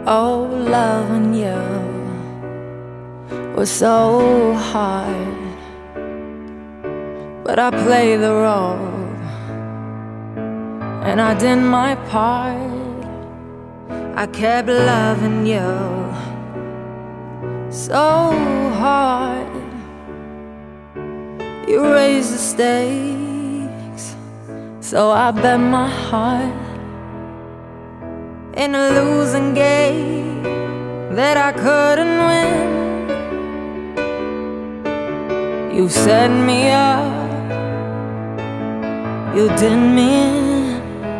Oh, loving you was so hard, but I played the role and I did my part. I kept loving you so hard. You raised the stakes, so I bet my heart in a losing game that I couldn't win. You set me up, you did me in,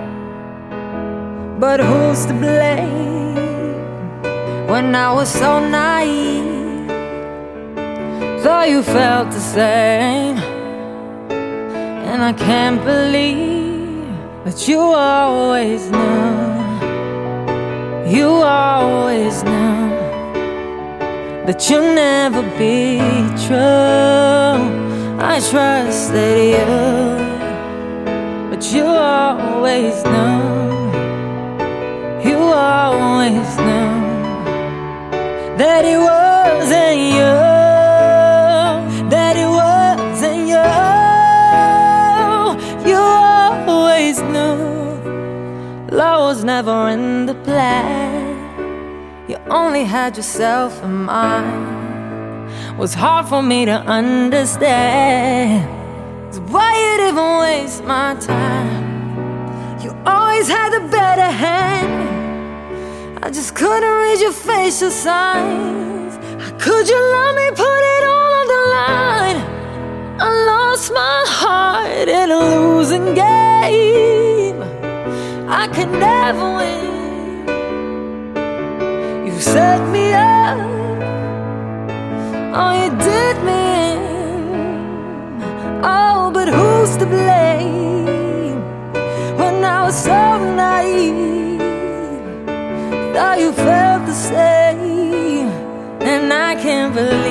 but who's to blame when I was so naive? Thought you felt the same, and I can't believe that you always knew. You always knew that you'll never be true. I trusted you, but you always knew. You always knew that it wasn't you, that it wasn't you. You always knew love was never in the plan. You only had yourself in mind. Was hard for me to understand. So why you'd even waste my time? You always had the better hand. I just couldn't read your facial signs. How could you love me, put it all on the line? I lost my heart in a losing game. I could never win. You set me up, oh, you did me in. Oh, but who's to blame when I was so naive? Thought you felt the same, and I can't believe